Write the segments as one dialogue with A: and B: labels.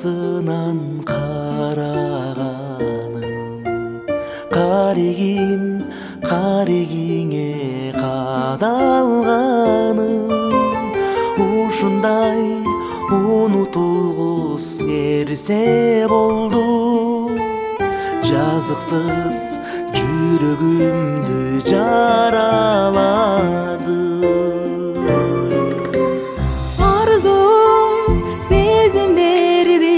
A: аркасынан караганым карегиңе кадалганым ушундай унутулгус нерсе болду жазыксыз жүрөгүмдү жаралады
B: арзум сезимдерди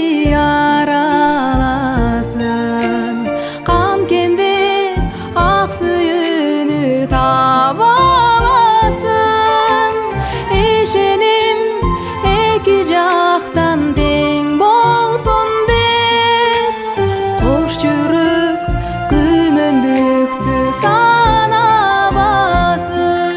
B: араласын канткенде ак сүйүүнү таба аласың ишеним эки жактан тең болсун деп кош жүрөк күмөндүктү санабасын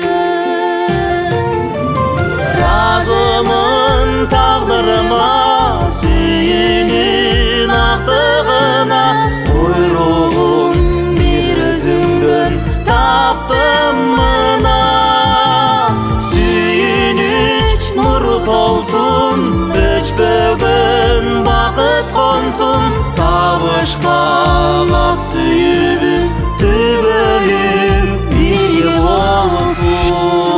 A: разымын тагдырыма сүйүүнүн актыгына буйругун бир өзүңдөн таптым мына сүйүнүч нуру толсун өчпөгөн бакыт консун табышка ак сүйүүбүз түбөлүк бир болсун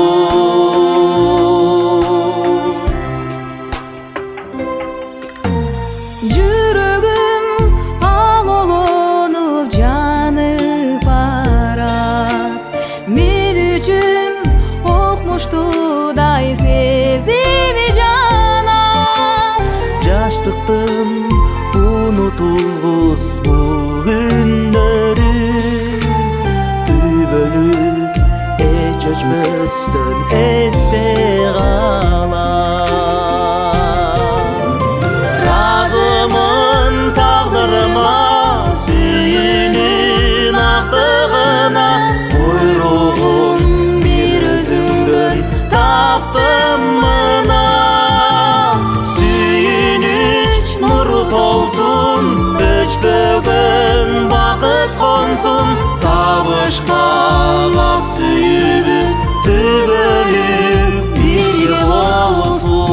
B: жүрөгүм алолонуп жанып барат мен үчүн окмуштуудай сезими жана
A: жаштыктын унутулгус бул күндөрү түбөлүк эч өчпөстөн эсте калат разымын тагдырыма сүйүүнүн актыгына буйругун бир өзүңдөн таптым мына сүйүнүч нуру толсун өчпөгөн бакыт консун табышка ак сүйүүбүз түбөлүк бир болсун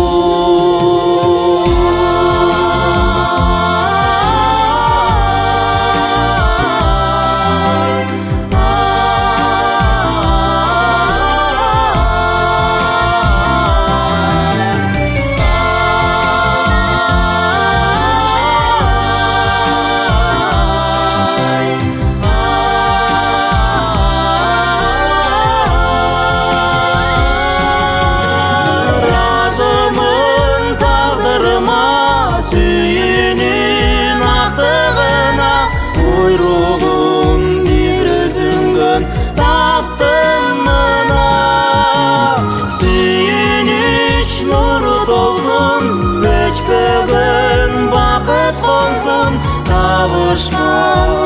A: буйругун бир өзүңдөн таптым мына сүйүнүч нуру толсун өчпөгөн бакыт консун табышка